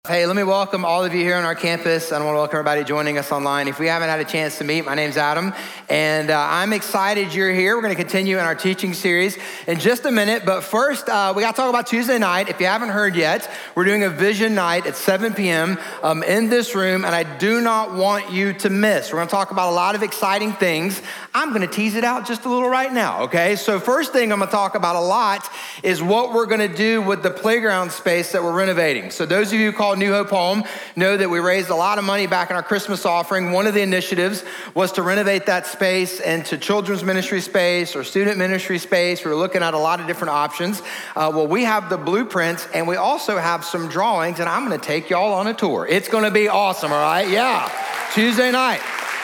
Hey, let me welcome all of you here on our campus. I want to welcome everybody joining us online. If we haven't had a chance to meet, my name's Adam, and I'm excited you're here. We're going to continue in our teaching series in just a minute, but first, we got to talk about Tuesday night. If you haven't heard yet, we're doing a vision night at 7 p.m. In this room, and I do not want you to miss. We're going to talk about a lot of exciting things. I'm going to tease it out just a little right now, okay? So first thing I'm going to talk about a lot is what we're going to do with the playground space that we're renovating. So those of you who call New Hope home know that we raised a lot of money back in our Christmas offering. One of the initiatives was to renovate that space into children's ministry space or student ministry space. We were looking at a lot of different options. Well, we have the blueprints and we also have some drawings, and I'm going to take y'all on a tour. It's going to be awesome, all right? Yeah, Tuesday night.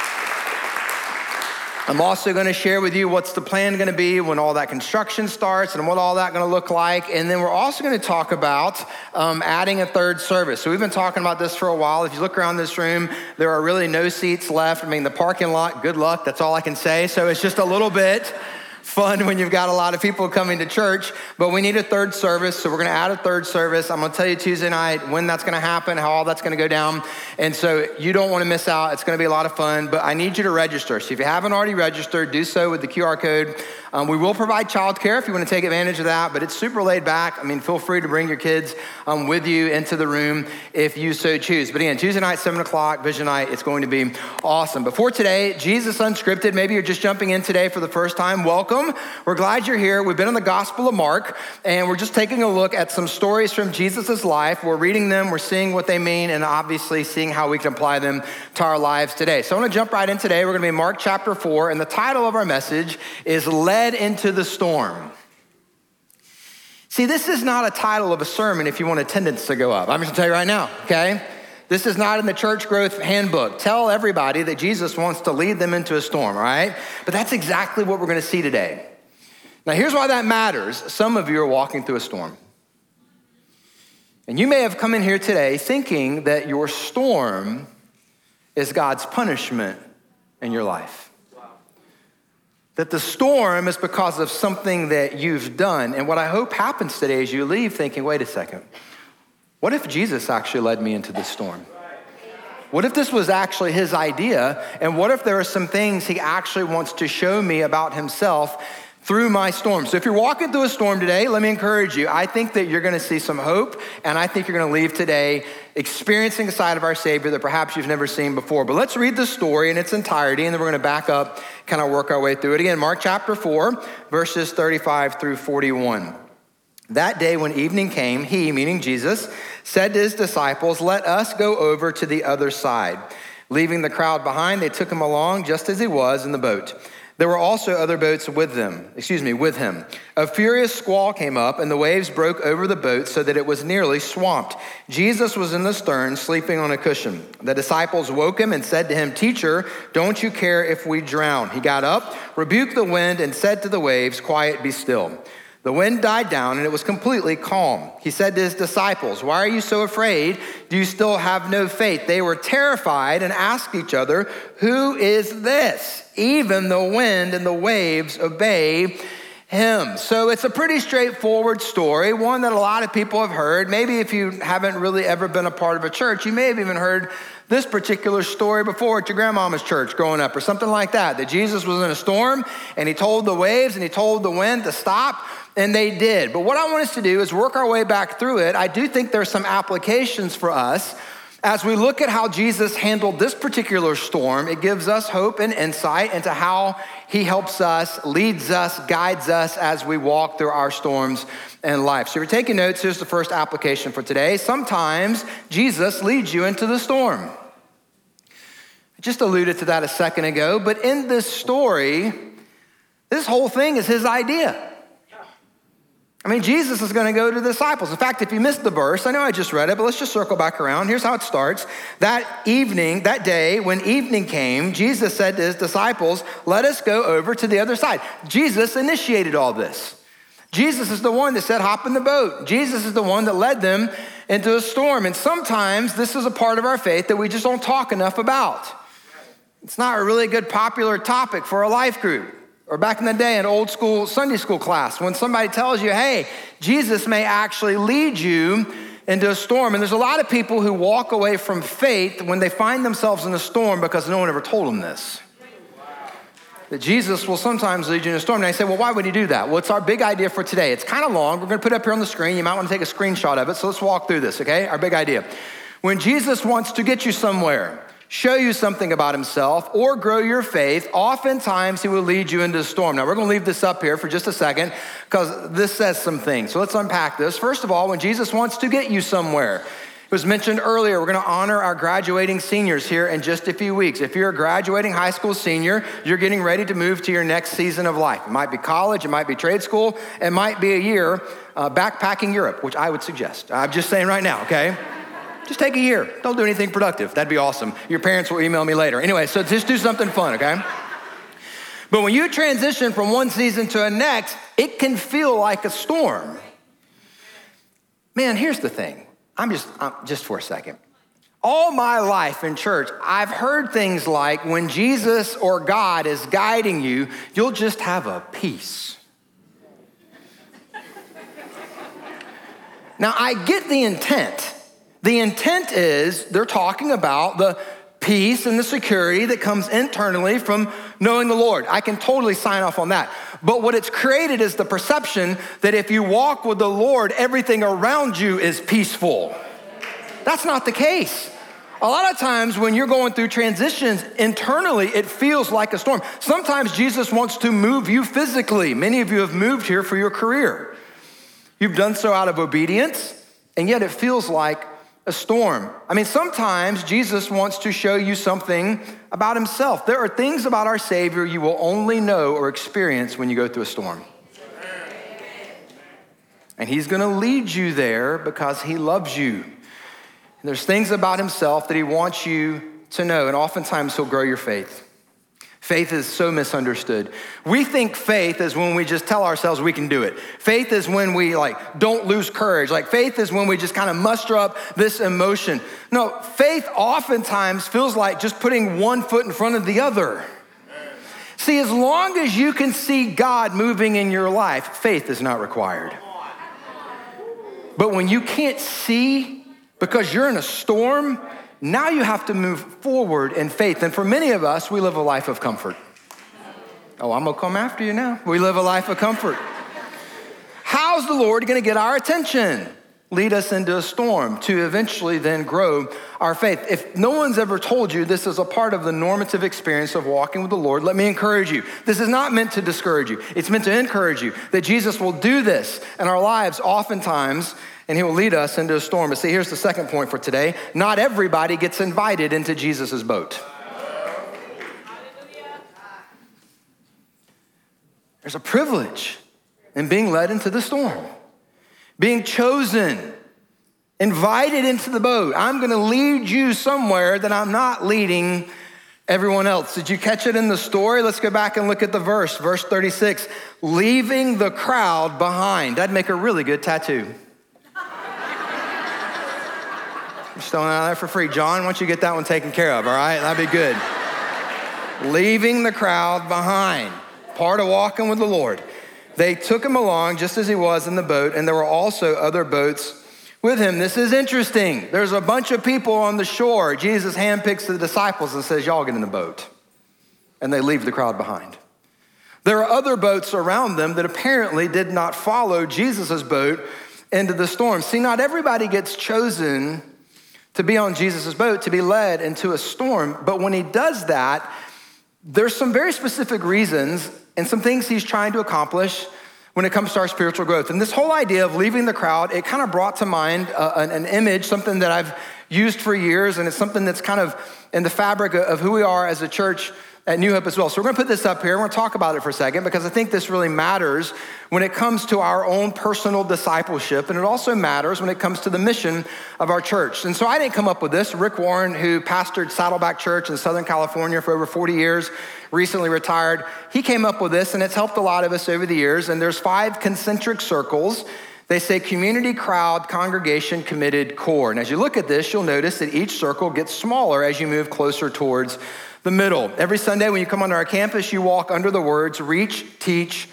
I'm also going to share with you what's the plan going to be when all that construction starts and what all that going to look like. And then we're also going to talk about adding a third service. So we've been talking about this for a while. If you look around this room, there are really no seats left. I mean, the parking lot, good luck. That's all I can say. So it's just a little bit fun when you've got a lot of people coming to church, but we need a third service, so we're going to add a third service. I'm going to tell you Tuesday night when that's going to happen, how all that's going to go down, and so you don't want to miss out. It's going to be a lot of fun, but I need you to register. So if you haven't already registered, do so with the QR code. We will provide childcare if you want to take advantage of that, but it's super laid back. I mean, feel free to bring your kids with you into the room if you so choose. But again, Tuesday night, 7 o'clock, Vision Night, it's going to be awesome. Before today, Jesus Unscripted, maybe you're just jumping in today for the first time, welcome. We're glad you're here. We've been in the Gospel of Mark, and we're just taking a look at some stories from Jesus' life. We're reading them, we're seeing what they mean, and obviously seeing how we can apply them to our lives today. So I want to jump right in today. We're going to be in Mark chapter 4, and the title of our message is Led into the Storm. See, this is not a title of a sermon if you want attendance to go up. I'm just going to tell you right now, okay? This is not in the church growth handbook. Tell everybody that Jesus wants to lead them into a storm, all right? But that's exactly what we're going to see today. Now, here's why that matters. Some of you are walking through a storm. And you may have come in here today thinking that your storm is God's punishment in your life. That the storm is because of something that you've done. And what I hope happens today is you leave thinking, wait a second, what if Jesus actually led me into this storm? What if this was actually his idea? And what if there are some things he actually wants to show me about himself through my storm? So if you're walking through a storm today, let me encourage you. I think that you're going to see some hope, and I think you're going to leave today experiencing a side of our Savior that perhaps you've never seen before. But let's read the story in its entirety, and then we're going to back up, kind of work our way through it. Again, Mark chapter 4, verses 35 through 41. That day when evening came, he, meaning Jesus, said to his disciples, "Let us go over to the other side." Leaving the crowd behind, they took him along just as he was in the boat. There were also other boats with him. A furious squall came up, and the waves broke over the boat so that it was nearly swamped. Jesus was in the stern, sleeping on a cushion. The disciples woke him and said to him, "Teacher, don't you care if we drown?" He got up, rebuked the wind, and said to the waves, "Quiet, be still." The wind died down, and it was completely calm. He said to his disciples, "Why are you so afraid? Do you still have no faith?" They were terrified and asked each other, "Who is this? Even the wind and the waves obey him." So it's a pretty straightforward story, one that a lot of people have heard. Maybe if you haven't really ever been a part of a church, you may have even heard this particular story before at your grandmama's church growing up or something like that Jesus was in a storm and he told the waves and he told the wind to stop, and they did. But what I want us to do is work our way back through it. I do think there's some applications for us as we look at how Jesus handled this particular storm. It gives us hope and insight into how he helps us, leads us, guides us as we walk through our storms in life. So if you're taking notes, here's the first application for today. Sometimes Jesus leads you into the storm. I just alluded to that a second ago, but in this story, this whole thing is his idea. I mean, Jesus is going to go to the disciples. In fact, if you missed the verse, I know I just read it, but let's just circle back around. Here's how it starts. That day, when evening came, Jesus said to his disciples, "Let us go over to the other side." Jesus initiated all this. Jesus is the one that said, "Hop in the boat." Jesus is the one that led them into a storm. And sometimes this is a part of our faith that we just don't talk enough about. It's not a really good popular topic for a life group. Or back in the day, an old school Sunday school class, when somebody tells you, hey, Jesus may actually lead you into a storm. And there's a lot of people who walk away from faith when they find themselves in a storm because no one ever told them this. That Jesus will sometimes lead you in a storm. And I say, well, why would he do that? Well, it's our big idea for today. It's kind of long. We're going to put it up here on the screen. You might want to take a screenshot of it. So let's walk through this, okay? Our big idea. When Jesus wants to get you somewhere, show you something about himself, or grow your faith, oftentimes he will lead you into a storm. Now, we're going to leave this up here for just a second because this says some things. So let's unpack this. First of all, when Jesus wants to get you somewhere, it was mentioned earlier, we're going to honor our graduating seniors here in just a few weeks. If you're a graduating high school senior, you're getting ready to move to your next season of life. It might be college, it might be trade school, it might be a year backpacking Europe, which I would suggest. I'm just saying right now, okay? Just take a year. Don't do anything productive. That'd be awesome. Your parents will email me later. Anyway, so just do something fun, okay? But when you transition from one season to the next, it can feel like a storm. Man, here's the thing. Just for a second. All my life in church, I've heard things like when Jesus or God is guiding you, you'll just have a peace. Now, I get the intent. The intent is they're talking about the peace and the security that comes internally from knowing the Lord. I can totally sign off on that. But what it's created is the perception that if you walk with the Lord, everything around you is peaceful. That's not the case. A lot of times when you're going through transitions internally, it feels like a storm. Sometimes Jesus wants to move you physically. Many of you have moved here for your career. You've done so out of obedience, and yet it feels like a storm. I mean, sometimes Jesus wants to show you something about himself. There are things about our Savior you will only know or experience when you go through a storm. And he's going to lead you there because he loves you. And there's things about himself that he wants you to know, and oftentimes he'll grow your faith. Faith is so misunderstood. We think faith is when we just tell ourselves we can do it. Faith is when we don't lose courage. Faith is when we just kind of muster up this emotion. No, faith oftentimes feels like just putting one foot in front of the other. See, as long as you can see God moving in your life, faith is not required. But when you can't see because you're in a storm, now you have to move forward in faith. And for many of us, we live a life of comfort. Oh, I'm gonna come after you now. We live a life of comfort. How's the Lord gonna get our attention? Lead us into a storm to eventually then grow our faith. If no one's ever told you this is a part of the normative experience of walking with the Lord, let me encourage you. This is not meant to discourage you. It's meant to encourage you that Jesus will do this in our lives oftentimes, and he will lead us into a storm. But see, here's the second point for today. Not everybody gets invited into Jesus' boat. There's a privilege in being led into the storm, being chosen, invited into the boat. I'm gonna lead you somewhere that I'm not leading everyone else. Did you catch it in the story? Let's go back and look at the verse 36. Leaving the crowd behind. That'd make a really good tattoo. I'm just throwing that out there for free. John, why don't you get that one taken care of, all right? That'd be good. Leaving the crowd behind. Part of walking with the Lord. They took him along just as he was in the boat, and there were also other boats with him. This is interesting. There's a bunch of people on the shore. Jesus handpicks the disciples and says, y'all get in the boat. And they leave the crowd behind. There are other boats around them that apparently did not follow Jesus' boat into the storm. See, not everybody gets chosen to be on Jesus' boat, to be led into a storm. But when he does that, there's some very specific reasons and some things he's trying to accomplish when it comes to our spiritual growth. And this whole idea of leaving the crowd, it kind of brought to mind an image, something that I've used for years, and it's something that's kind of in the fabric of who we are as a church at New Hope as well. So we're gonna put this up here. We're gonna talk about it for a second because I think this really matters when it comes to our own personal discipleship, and it also matters when it comes to the mission of our church. And so I didn't come up with this. Rick Warren, who pastored Saddleback Church in Southern California for over 40 years, recently retired, he came up with this, and it's helped a lot of us over the years. And there's 5 concentric circles. They say community, crowd, congregation, committed, core. And as you look at this, you'll notice that each circle gets smaller as you move closer towards the middle. Every Sunday when you come onto our campus, you walk under the words reach, teach,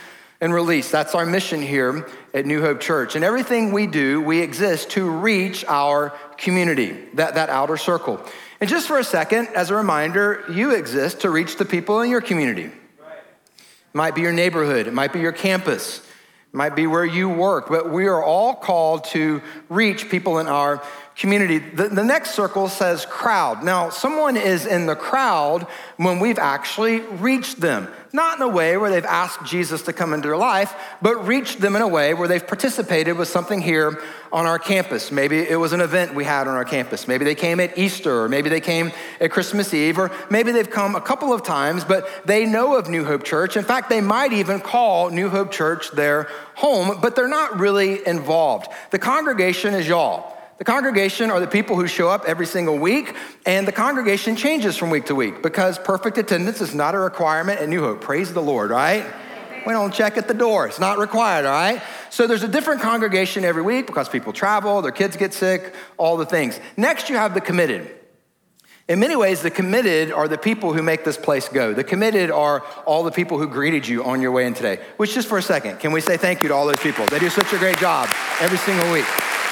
and release. That's our mission here at New Hope Church. And everything we do, we exist to reach our community, that outer circle. And just for a second, as a reminder, you exist to reach the people in your community. It might be your neighborhood, it might be your campus, it might be where you work, but we are all called to reach people in our community. The next circle says crowd. Now, someone is in the crowd when we've actually reached them. Not in a way where they've asked Jesus to come into their life, but reached them in a way where they've participated with something here on our campus. Maybe it was an event we had on our campus. Maybe they came at Easter, or maybe they came at Christmas Eve, or maybe they've come a couple of times, but they know of New Hope Church. In fact, they might even call New Hope Church their home, but they're not really involved. The congregation is y'all. The congregation are the people who show up every single week, and the congregation changes from week to week because perfect attendance is not a requirement at New Hope. Praise the Lord, right? We don't check at the door. It's not required, all right? So there's a different congregation every week because people travel, their kids get sick, all the things. Next, you have the committed. In many ways, the committed are the people who make this place go. The committed are all the people who greeted you on your way in today. Which, just for a second, can we say thank you to all those people? They do such a great job every single week.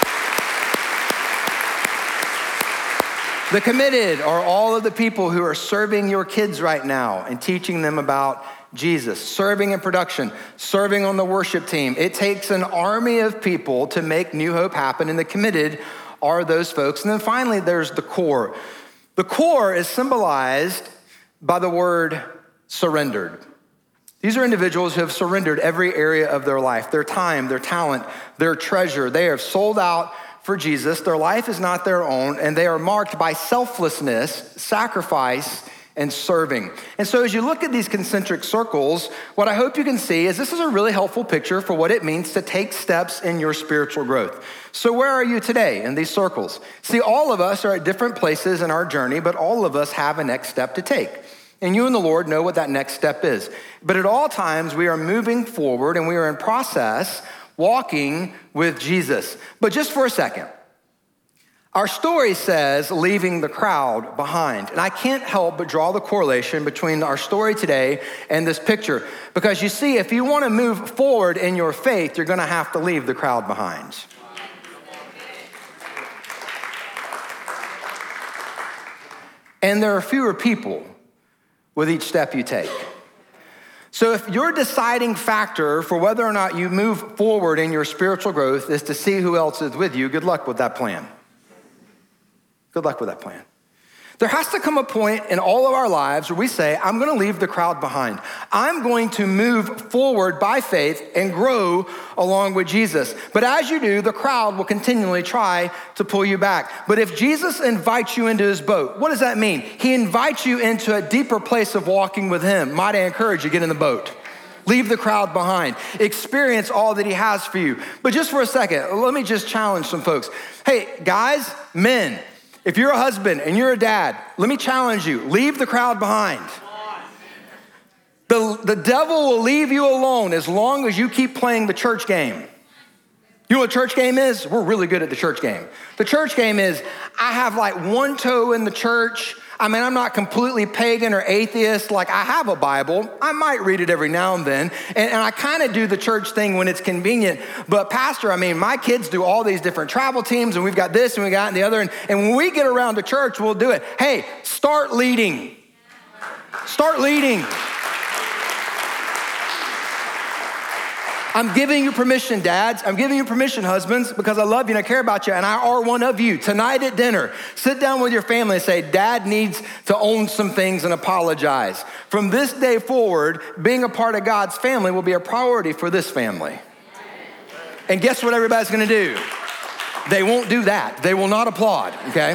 The committed are all of the people who are serving your kids right now and teaching them about Jesus, serving in production, serving on the worship team. It takes an army of people to make New Hope happen, and the committed are those folks. And then finally, there's the core. The core is symbolized by the word surrendered. These are individuals who have surrendered every area of their life, their time, their talent, their treasure. They have sold out for Jesus. Their life is not their own, and they are marked by selflessness, sacrifice, and serving. And so as you look at these concentric circles, what I hope you can see is this is a really helpful picture for what it means to take steps in your spiritual growth. So where are you today in these circles? See, all of us are at different places in our journey, but all of us have a next step to take. And you and the Lord know what that next step is. But at all times, we are moving forward and we are in process walking with Jesus. But just for a second, our story says leaving the crowd behind. And I can't help but draw the correlation between our story today and this picture. Because you see, if you want to move forward in your faith, you're going to have to leave the crowd behind. And there are fewer people with each step you take. So if your deciding factor for whether or not you move forward in your spiritual growth is to see who else is with you, good luck with that plan. Good luck with that plan. There has to come a point in all of our lives where we say, I'm going to leave the crowd behind. I'm going to move forward by faith and grow along with Jesus. But as you do, the crowd will continually try to pull you back. But if Jesus invites you into his boat, what does that mean? He invites you into a deeper place of walking with him. Might I encourage you, get in the boat. Leave the crowd behind. Experience all that he has for you. But just for a second, let me just challenge some folks. Hey, guys, men, if you're a husband and you're a dad, let me challenge you. Leave the crowd behind. The devil will leave you alone as long as you keep playing the church game. You know what a church game is? We're really good at the church game. The church game is, I have like one toe in the church. I mean, I'm not completely pagan or atheist. Like, I have a Bible. I might read it every now and then. And I kind of do the church thing when it's convenient. But pastor, I mean, my kids do all these different travel teams, and we've got this and we got the other. And when we get around to church, we'll do it. Hey, start leading. Start leading. I'm giving you permission, dads. I'm giving you permission, husbands, because I love you and I care about you, and I are one of you. Tonight at dinner, sit down with your family and say, Dad needs to own some things and apologize. From this day forward, being a part of God's family will be a priority for this family. And guess what everybody's gonna do? They won't do that. They will not applaud, okay?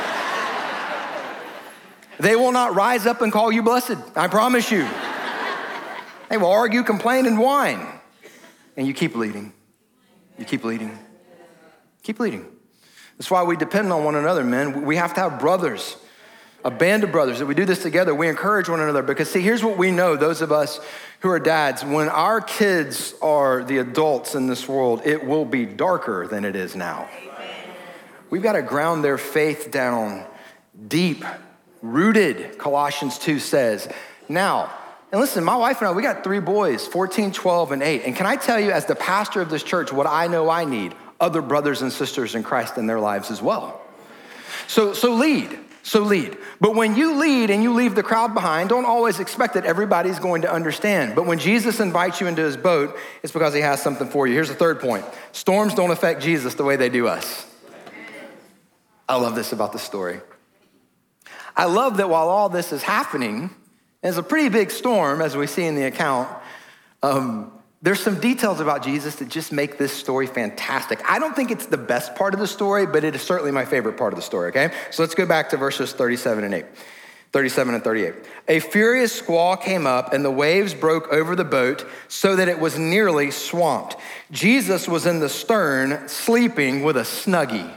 They will not rise up and call you blessed, I promise you. They will argue, complain, and whine. And you keep leading. You keep leading. Keep leading. That's why we depend on one another, men. We have to have brothers, a band of brothers, that we do this together. We encourage one another because, see, here's what we know, those of us who are dads. When our kids are the adults in this world, it will be darker than it is now. We've got to ground their faith down deep, rooted, Colossians 2 says. Now, And listen, my wife and I, we got 3 boys, 14, 12, and 8. And can I tell you, as the pastor of this church, what I know I need? Other brothers and sisters in Christ in their lives as well. So lead. But when you lead and you leave the crowd behind, don't always expect that everybody's going to understand. But when Jesus invites you into his boat, it's because he has something for you. Here's the third point. Storms don't affect Jesus the way they do us. I love this about the story. I love that while all this is happening, it's a pretty big storm, as we see in the account. There's some details about Jesus that just make this story fantastic. I don't think it's the best part of the story, but it is certainly my favorite part of the story, okay? So let's go back to verses 37 and 38. A furious squall came up, and the waves broke over the boat so that it was nearly swamped. Jesus was in the stern, sleeping with a Snuggie.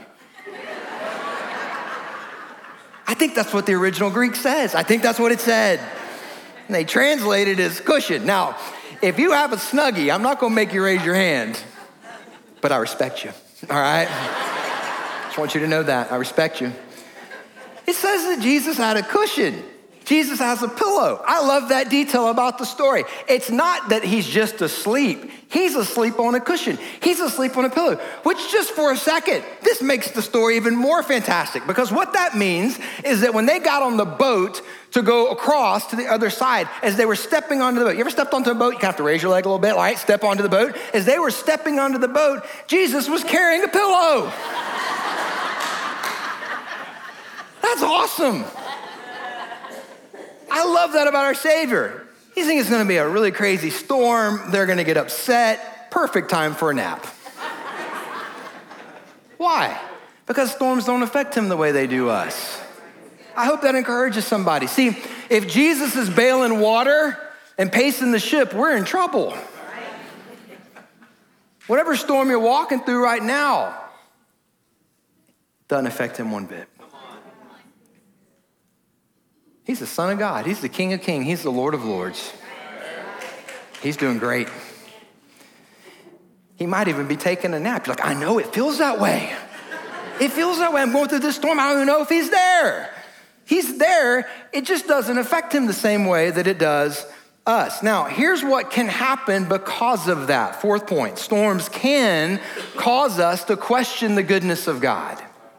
I think that's what the original Greek says. I think that's what it said. And they translated it as cushion. Now, if you have a Snuggie, I'm not gonna make you raise your hand, but I respect you, all right? Just want you to know that, I respect you. It says that Jesus had a cushion. Jesus has a pillow. I love that detail about the story. It's not that he's just asleep. He's asleep on a cushion. He's asleep on a pillow, which just for a second, this makes the story even more fantastic, because what that means is that when they got on the boat to go across to the other side, as they were stepping onto the boat, you ever stepped onto a boat? You have to raise your leg a little bit, right? Step onto the boat. As they were stepping onto the boat, Jesus was carrying a pillow. That's awesome. I love that about our Savior. You think it's gonna be a really crazy storm, they're gonna get upset, perfect time for a nap. Why? Because storms don't affect him the way they do us. I hope that encourages somebody. See, if Jesus is bailing water and pacing the ship, we're in trouble. Whatever storm you're walking through right now doesn't affect him one bit. He's the Son of God. He's the King of Kings. He's the Lord of Lords. He's doing great. He might even be taking a nap. You're like, I know, it feels that way. It feels that way. I'm going through this storm. I don't even know if he's there. He's there. It just doesn't affect him the same way that it does us. Now, here's what can happen because of that. Fourth point, storms can cause us to question the goodness of God.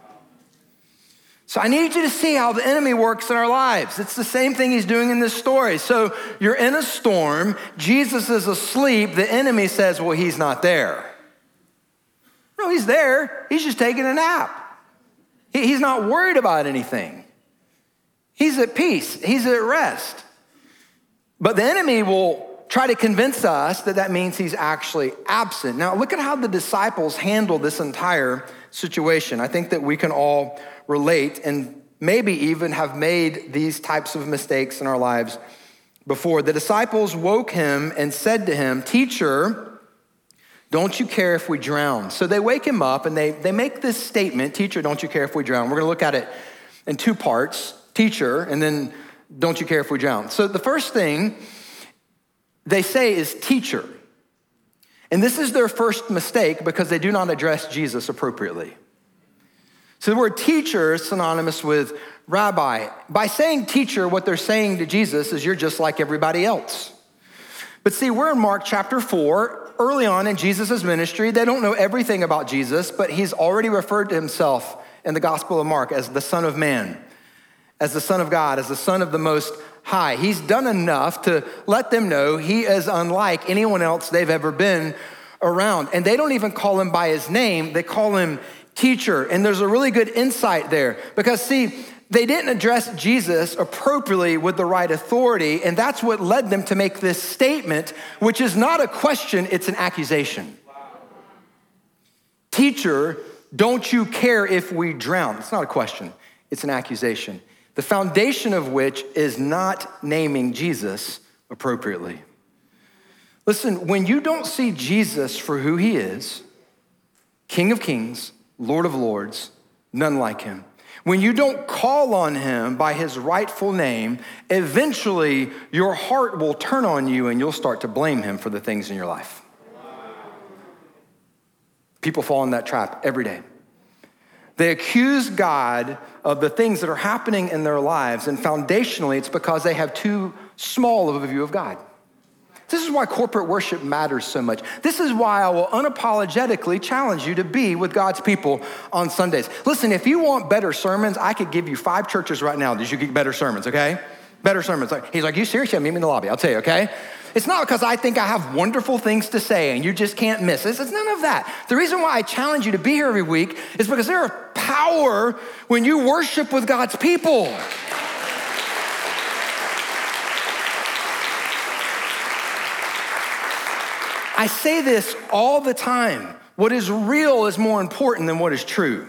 So I need you to see how the enemy works in our lives. It's the same thing he's doing in this story. So you're in a storm, Jesus is asleep, the enemy says, well, he's not there. No, he's there, he's just taking a nap. He's not worried about anything. He's at peace, he's at rest. But the enemy will try to convince us that that means he's actually absent. Now look at how the disciples handled this entire situation. I think that we can all relate and maybe even have made these types of mistakes in our lives before. The disciples woke him and said to him, "Teacher, don't you care if we drown?" So they wake him up and they make this statement, "Teacher, don't you care if we drown?" We're gonna look at it in 2 parts, teacher, and then don't you care if we drown? So the first thing they say is teacher. And this is their first mistake because they do not address Jesus appropriately. So the word teacher is synonymous with rabbi. By saying teacher, what they're saying to Jesus is you're just like everybody else. But see, we're in Mark chapter 4, early on in Jesus' ministry. They don't know everything about Jesus, but he's already referred to himself in the Gospel of Mark as the Son of Man, as the Son of God, as the Son of the Most High. He's done enough to let them know he is unlike anyone else they've ever been around. And they don't even call him by his name, they call him teacher. And there's a really good insight there because see, they didn't address Jesus appropriately with the right authority, and that's what led them to make this statement, which is not a question, it's an accusation. Teacher, don't you care if we drown? It's not a question, it's an accusation. The foundation of which is not naming Jesus appropriately. Listen, when you don't see Jesus for who he is, King of Kings, Lord of Lords, none like him. When you don't call on him by his rightful name, eventually your heart will turn on you and you'll start to blame him for the things in your life. People fall in that trap every day. They accuse God of the things that are happening in their lives, and foundationally, it's because they have too small of a view of God. This is why corporate worship matters so much. This is why I will unapologetically challenge you to be with God's people on Sundays. Listen, if you want better sermons, I could give you 5 churches right now that you get better sermons, okay? Better sermons. He's like, you serious? Yeah, meet me in the lobby. I'll tell you, okay? It's not because I think I have wonderful things to say and you just can't miss this. It's none of that. The reason why I challenge you to be here every week is because there is power when you worship with God's people. I say this all the time. What is real is more important than what is true.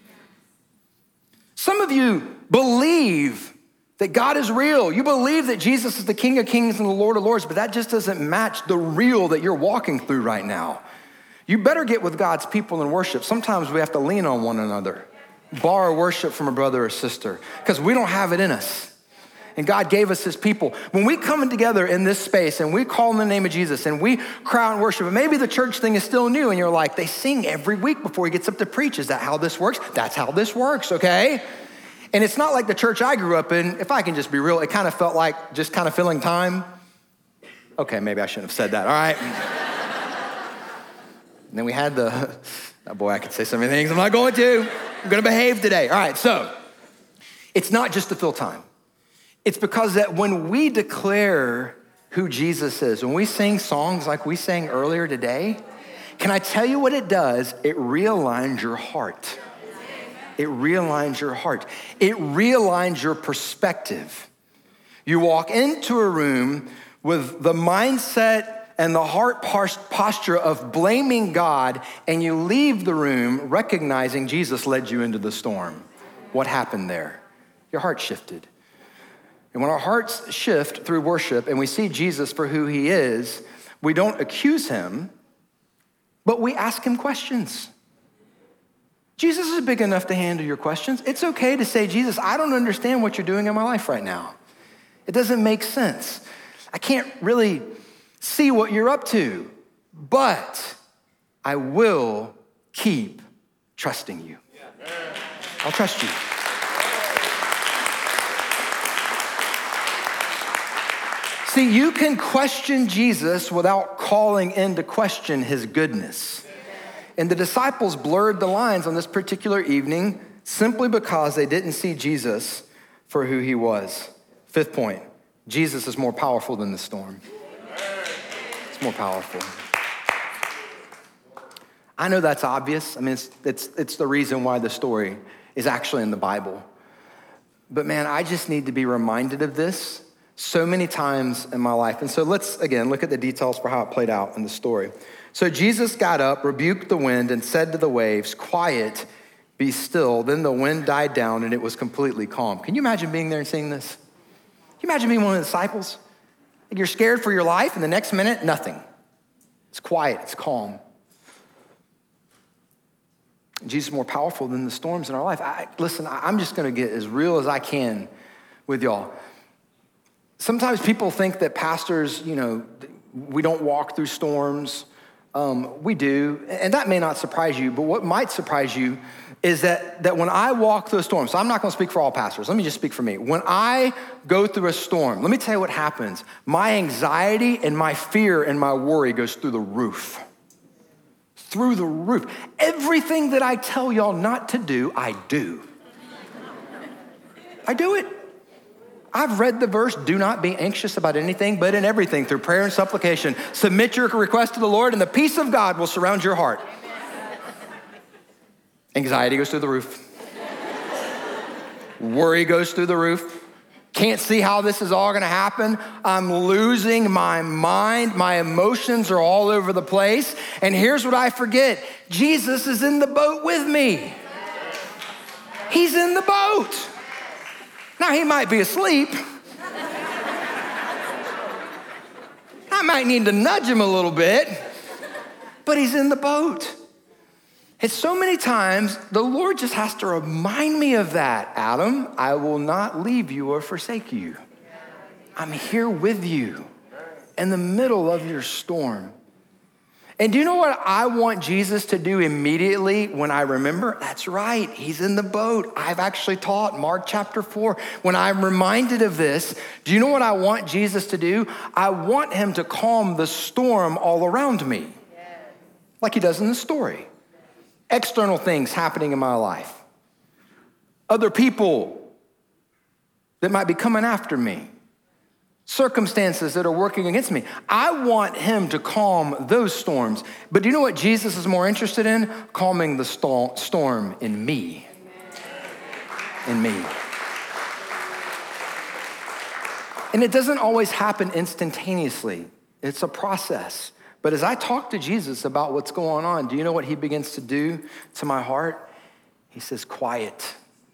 Some of you believe that God is real. You believe that Jesus is the King of Kings and the Lord of Lords, but that just doesn't match the real that you're walking through right now. You better get with God's people and worship. Sometimes we have to lean on one another, borrow worship from a brother or sister, because we don't have it in us. And God gave us his people. When we come together in this space and we call in the name of Jesus and we cry out and worship, and maybe the church thing is still new and you're like, they sing every week before he gets up to preach. Is that how this works? That's how this works, okay? And it's not like the church I grew up in. If I can just be real, it kind of felt like just kind of filling time. Okay, maybe I shouldn't have said that, all right? And then we had oh boy, I could say so many things. I'm not going to. I'm going to behave today. All right, so it's not just to fill time. It's because that when we declare who Jesus is, when we sing songs like we sang earlier today, can I tell you what it does? It realigns your heart. It realigns your heart. It realigns your perspective. You walk into a room with the mindset and the heart posture of blaming God, and you leave the room recognizing Jesus led you into the storm. What happened there? Your heart shifted. And when our hearts shift through worship and we see Jesus for who he is, we don't accuse him, but we ask him questions. Jesus is big enough to handle your questions. It's okay to say, Jesus, I don't understand what you're doing in my life right now. It doesn't make sense. I can't really see what you're up to, but I will keep trusting you. I'll trust you. See, you can question Jesus without calling into question his goodness. And the disciples blurred the lines on this particular evening simply because they didn't see Jesus for who he was. 5th point, Jesus is more powerful than the storm. It's more powerful. I know that's obvious. I mean, it's the reason why the story is actually in the Bible. But man, I just need to be reminded of this so many times in my life. And so let's, again, look at the details for how it played out in the story. So Jesus got up, rebuked the wind, and said to the waves, "Quiet, be still." Then the wind died down, and it was completely calm. Can you imagine being there and seeing this? Can you imagine being one of the disciples? You're scared for your life, and the next minute, nothing. It's quiet, it's calm. Jesus is more powerful than the storms in our life. Listen, I'm just gonna get as real as I can with y'all. Sometimes people think that pastors, we don't walk through storms. We do, and that may not surprise you, but what might surprise you is that when I walk through a storm, so I'm not gonna speak for all pastors, let me just speak for me. When I go through a storm, let me tell you what happens. My anxiety and my fear and my worry goes through the roof. Through the roof. Everything that I tell y'all not to do, I do. I do it. I've read the verse, do not be anxious about anything, but in everything, through prayer and supplication, submit your request to the Lord, and the peace of God will surround your heart. Anxiety goes through the roof. Worry goes through the roof. Can't see how this is all gonna happen. I'm losing my mind. My emotions are all over the place. And here's what I forget. Jesus is in the boat with me. He's in the boat. Now, he might be asleep. I might need to nudge him a little bit, but he's in the boat. And so many times, the Lord just has to remind me of that. Adam, I will not leave you or forsake you. I'm here with you in the middle of your storm. And do you know what I want Jesus to do immediately when I remember? That's right, he's in the boat. I've actually taught Mark chapter 4. When I'm reminded of this, do you know what I want Jesus to do? I want him to calm the storm all around me, like he does in the story. External things happening in my life. Other people that might be coming after me. Circumstances that are working against me. I want him to calm those storms. But do you know what Jesus is more interested in? Calming the storm in me. In me. And it doesn't always happen instantaneously. It's a process. But as I talk to Jesus about what's going on, do you know what he begins to do to my heart? He says, quiet.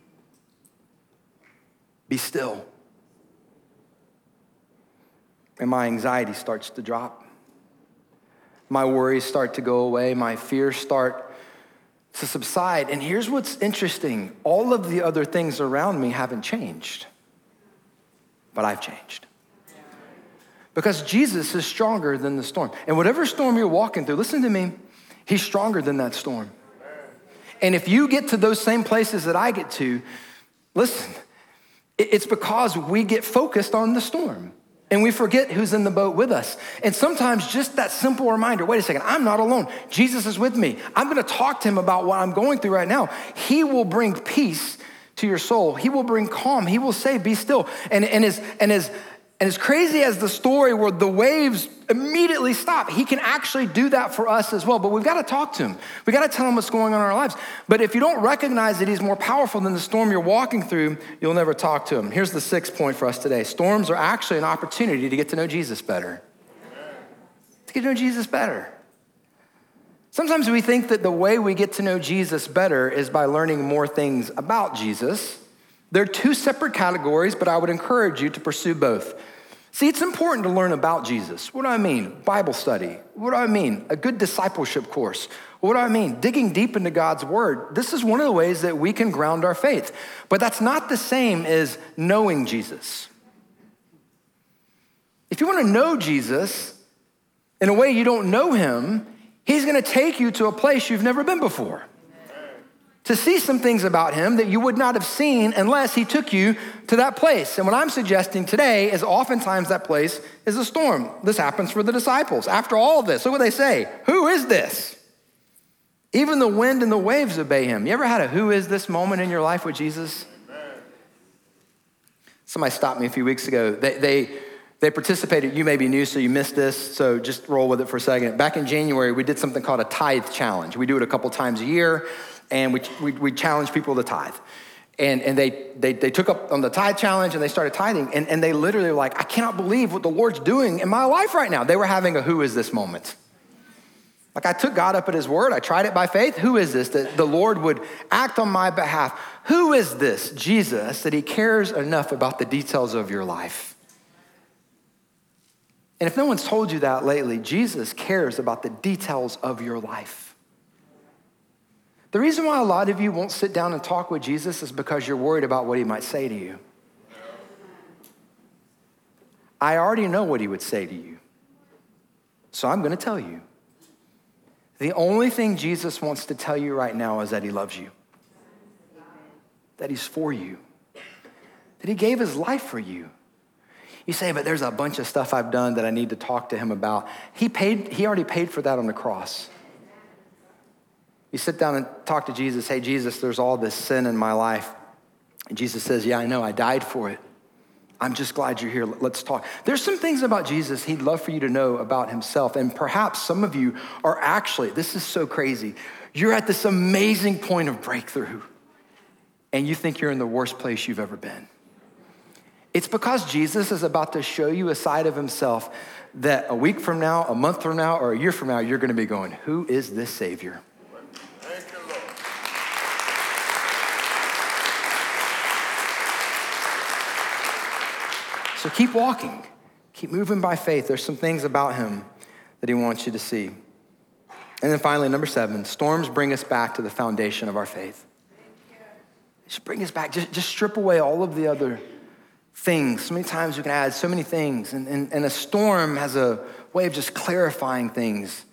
Be still. And my anxiety starts to drop. My worries start to go away. My fears start to subside. And here's what's interesting. All of the other things around me haven't changed, but I've changed. Because Jesus is stronger than the storm. And whatever storm you're walking through, listen to me, he's stronger than that storm. And if you get to those same places that I get to, listen, it's because we get focused on the storm. And we forget who's in the boat with us. And sometimes just that simple reminder, wait a second, I'm not alone. Jesus is with me. I'm gonna talk to him about what I'm going through right now. He will bring peace to your soul. He will bring calm. He will say, be still. And as crazy as the story where the waves immediately stop, he can actually do that for us as well. But we've got to talk to him. We got to tell him what's going on in our lives. But if you don't recognize that he's more powerful than the storm you're walking through, you'll never talk to him. Here's the sixth point for us today. Storms are actually an opportunity to get to know Jesus better. To get to know Jesus better. Sometimes we think that the way we get to know Jesus better is by learning more things about Jesus. They're two separate categories, but I would encourage you to pursue both. See, it's important to learn about Jesus. What do I mean? Bible study. What do I mean? A good discipleship course. What do I mean? Digging deep into God's word. This is one of the ways that we can ground our faith. But that's not the same as knowing Jesus. If you want to know Jesus in a way you don't know him, he's going to take you to a place you've never been before. To see some things about him that you would not have seen unless he took you to that place. And what I'm suggesting today is oftentimes that place is a storm. This happens for the disciples. After all of this, look what they say. Who is this? Even the wind and the waves obey him. You ever had a who is this moment in your life with Jesus? Somebody stopped me a few weeks ago. They participated. You may be new, so you missed this, so just roll with it for a second. Back in January, we did something called a tithe challenge. We do it a couple times a year. And we challenge people to tithe. And they took up on the tithe challenge and they started tithing. And they literally were like, I cannot believe what the Lord's doing in my life right now. They were having a who is this moment. Like I took God up at his word. I tried it by faith. Who is this that the Lord would act on my behalf? Who is this Jesus that he cares enough about the details of your life? And if no one's told you that lately, Jesus cares about the details of your life. The reason why a lot of you won't sit down and talk with Jesus is because you're worried about what he might say to you. I already know what he would say to you, so I'm going to tell you. The only thing Jesus wants to tell you right now is that he loves you, that he's for you, that he gave his life for you. You say, but there's a bunch of stuff I've done that I need to talk to him about. He already paid for that on the cross. You sit down and talk to Jesus, hey, Jesus, there's all this sin in my life. And Jesus says, yeah, I know, I died for it. I'm just glad you're here, let's talk. There's some things about Jesus he'd love for you to know about himself. And perhaps some of you are actually, this is so crazy, you're at this amazing point of breakthrough and you think you're in the worst place you've ever been. It's because Jesus is about to show you a side of himself that a week from now, a month from now, or a year from now, you're gonna be going, who is this Savior? So keep walking, keep moving by faith. There's some things about him that he wants you to see. And then finally, number 7, storms bring us back to the foundation of our faith. Just bring us back, just strip away all of the other things. So many times you can add so many things. And a storm has a way of just clarifying things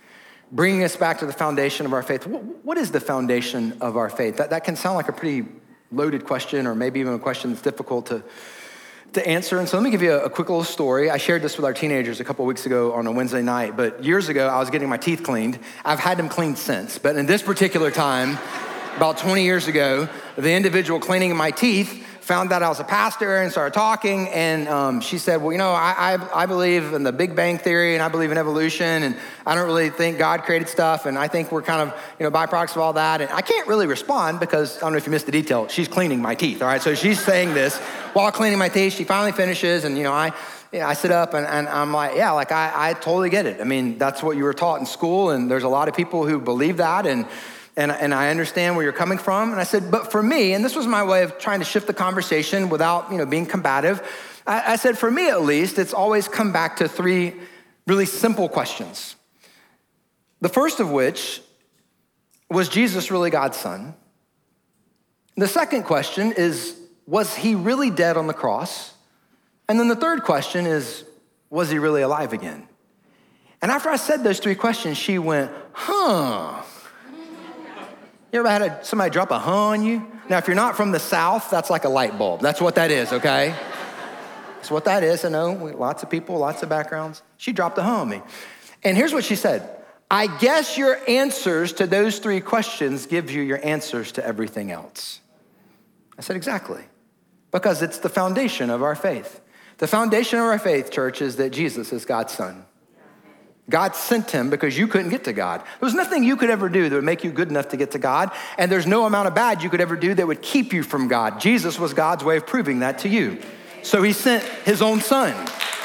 bringing us back to the foundation of our faith. What is the foundation of our faith? That can sound like a pretty loaded question, or maybe even a question that's difficult to answer. And so let me give you a quick little story. I shared this with our teenagers a couple of weeks ago on a Wednesday night, but years ago, I was getting my teeth cleaned. I've had them cleaned since, but in this particular time, about 20 years ago, the individual cleaning my teeth found out I was a pastor and started talking, and she said, well, I believe in the Big Bang Theory, and I believe in evolution, and I don't really think God created stuff, and I think we're kind of, byproducts of all that. And I can't really respond because, I don't know if you missed the detail, she's cleaning my teeth, all right? So she's saying this while cleaning my teeth. She finally finishes, and, I sit up, and I'm like, yeah, I totally get it. I mean, that's what you were taught in school, and there's a lot of people who believe that, and I understand where you're coming from. And I said, but for me, and this was my way of trying to shift the conversation without, being combative. I said, for me at least, it's always come back to three really simple questions. The first of which, was Jesus really God's son? The second question is, was he really dead on the cross? And then the third question is, was he really alive again? And after I said those three questions, she went, huh. You ever had somebody drop a huh on you? Now, if you're not from the South, that's like a light bulb. That's what that is, okay? That's what that is. I know, lots of people, lots of backgrounds. She dropped a huh on me. And here's what she said. I guess your answers to those three questions gives you your answers to everything else. I said, exactly. Because it's the foundation of our faith. The foundation of our faith, church, is that Jesus is God's son. God sent him because you couldn't get to God. There was nothing you could ever do that would make you good enough to get to God, and there's no amount of bad you could ever do that would keep you from God. Jesus was God's way of proving that to you. So he sent his own son,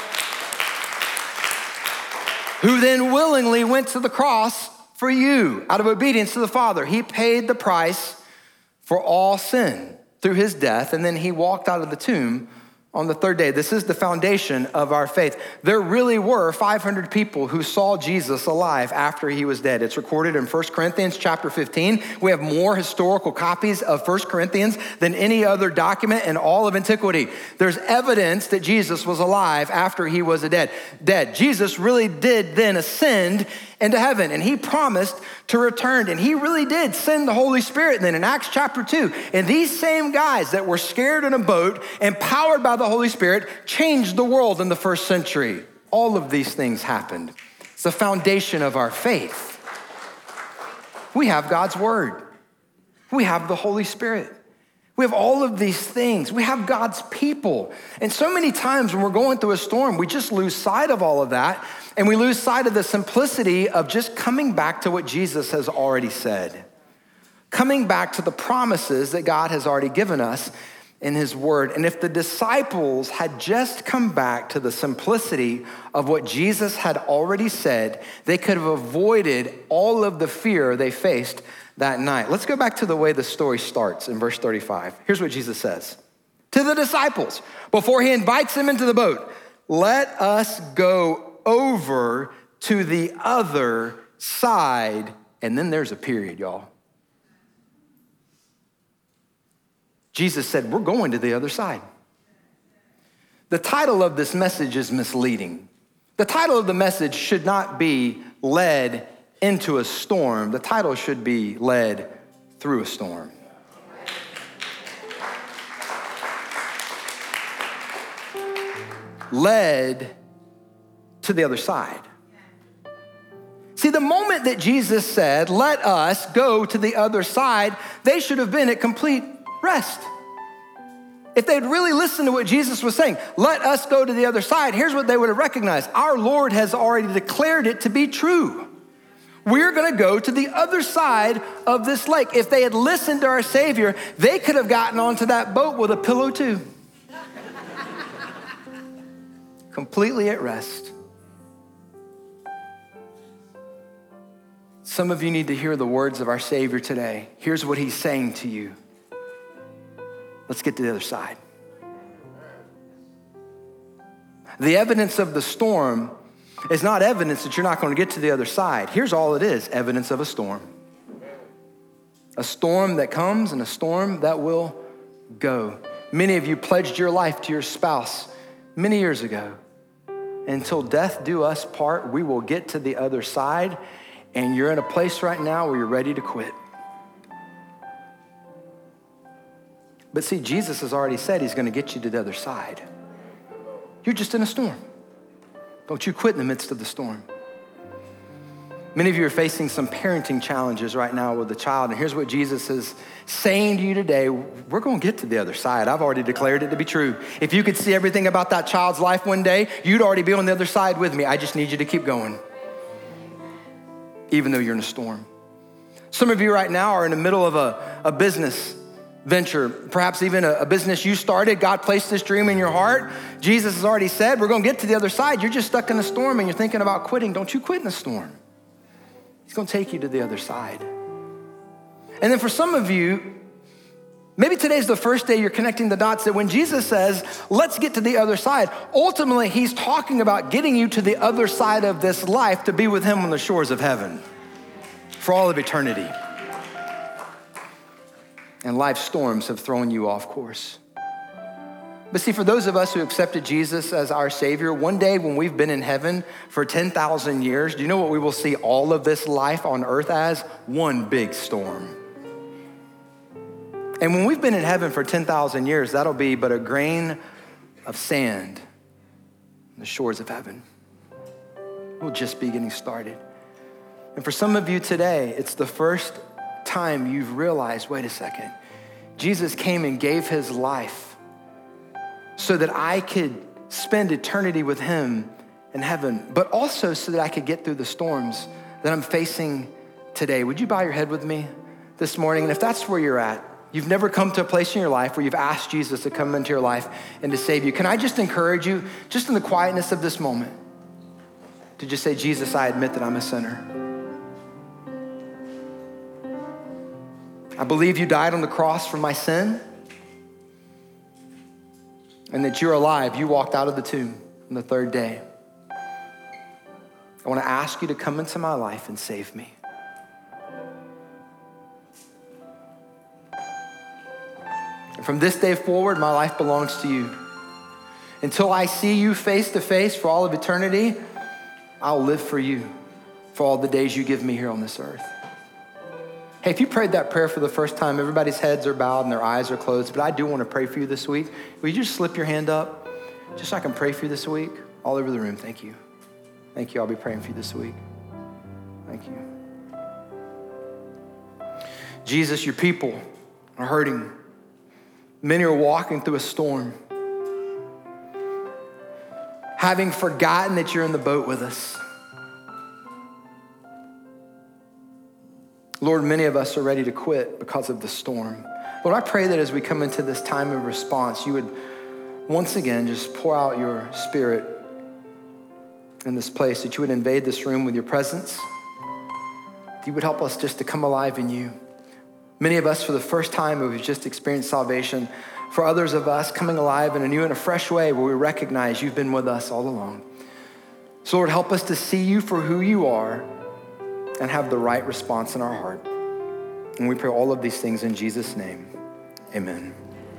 who then willingly went to the cross for you out of obedience to the Father. He paid the price for all sin through his death, and then he walked out of the tomb on the third day. This is the foundation of our faith. There really were 500 people who saw Jesus alive after he was dead. It's recorded in 1 Corinthians chapter 15. We have more historical copies of 1 Corinthians than any other document in all of antiquity. There's evidence that Jesus was alive after he was dead. Jesus really did then ascend into heaven, and he promised to return, and he really did send the Holy Spirit. And then in Acts chapter 2, and these same guys that were scared in a boat, empowered by the Holy Spirit, changed the world in the first century. All of these things happened. It's the foundation of our faith. We have God's word. We have the Holy Spirit. We have all of these things. We have God's people. And so many times when we're going through a storm, we just lose sight of all of that. And we lose sight of the simplicity of just coming back to what Jesus has already said. Coming back to the promises that God has already given us in his word. And if the disciples had just come back to the simplicity of what Jesus had already said, they could have avoided all of the fear they faced that night. Let's go back to the way the story starts in verse 35. Here's what Jesus says to the disciples before he invites them into the boat. Let us go over to the other side. And then there's a period, y'all. Jesus said, we're going to the other side. The title of this message is misleading. The title of the message should not be led into a storm. The title should be led through a storm. Led to the other side. See, the moment that Jesus said, let us go to the other side, they should have been at complete rest. If they'd really listened to what Jesus was saying, let us go to the other side, here's what they would have recognized. Our Lord has already declared it to be true. We're gonna go to the other side of this lake. If they had listened to our Savior, they could have gotten onto that boat with a pillow too. Completely at rest. Some of you need to hear the words of our Savior today. Here's what he's saying to you. Let's get to the other side. The evidence of the storm is not evidence that you're not going to get to the other side. Here's all it is, evidence of a storm. A storm that comes and a storm that will go. Many of you pledged your life to your spouse many years ago. Until death do us part, we will get to the other side. and you're in a place right now where you're ready to quit. But see, Jesus has already said he's going to get you to the other side. You're just in a storm. Don't you quit in the midst of the storm. Many of you are facing some parenting challenges right now with a child, and here's what Jesus is saying to you today. We're going to get to the other side. I've already declared it to be true. If you could see everything about that child's life one day, you'd already be on the other side with me. I just need you to keep going, even though you're in a storm. Some of you right now are in the middle of a business venture, perhaps even a business you started. God placed this dream in your heart. Jesus has already said, we're going to get to the other side. You're just stuck in the storm and you're thinking about quitting. Don't you quit in the storm. He's going to take you to the other side. And then for some of you, maybe today's the first day you're connecting the dots that when Jesus says, let's get to the other side, ultimately he's talking about getting you to the other side of this life to be with him on the shores of heaven for all of eternity. And life's storms have thrown you off course. But see, for those of us who accepted Jesus as our Savior, one day when we've been in heaven for 10,000 years, do you know what we will see all of this life on earth as? One big storm. And when we've been in heaven for 10,000 years, that'll be but a grain of sand on the shores of heaven. We'll just be getting started. And for some of you today, it's the first time you've realized, wait a second, Jesus came and gave his life so that I could spend eternity with him in heaven, but also so that I could get through the storms that I'm facing today. Would you bow your head with me this morning? And if that's where you're at, you've never come to a place in your life where you've asked Jesus to come into your life and to save you, can I just encourage you, just in the quietness of this moment, to just say, Jesus, I admit that I'm a sinner. I believe you died on the cross for my sin and that you're alive. You walked out of the tomb on the third day. I want to ask you to come into my life and save me. And from this day forward, my life belongs to you. Until I see you face to face for all of eternity, I'll live for you for all the days you give me here on this earth. Hey, if you prayed that prayer for the first time, everybody's heads are bowed and their eyes are closed, but I do want to pray for you this week. Will you just slip your hand up just so I can pray for you this week? All over the room, thank you. Thank you, I'll be praying for you this week. Thank you. Jesus, your people are hurting. Many are walking through a storm, having forgotten that you're in the boat with us. Lord, many of us are ready to quit because of the storm. Lord, I pray that as we come into this time of response, you would once again just pour out your spirit in this place, that you would invade this room with your presence. You would help us just to come alive in you. Many of us for the first time we've just experienced salvation. For others of us coming alive in a new and a fresh way where we recognize you've been with us all along. So Lord, help us to see you for who you are and have the right response in our heart. And we pray all of these things in Jesus' name. Amen.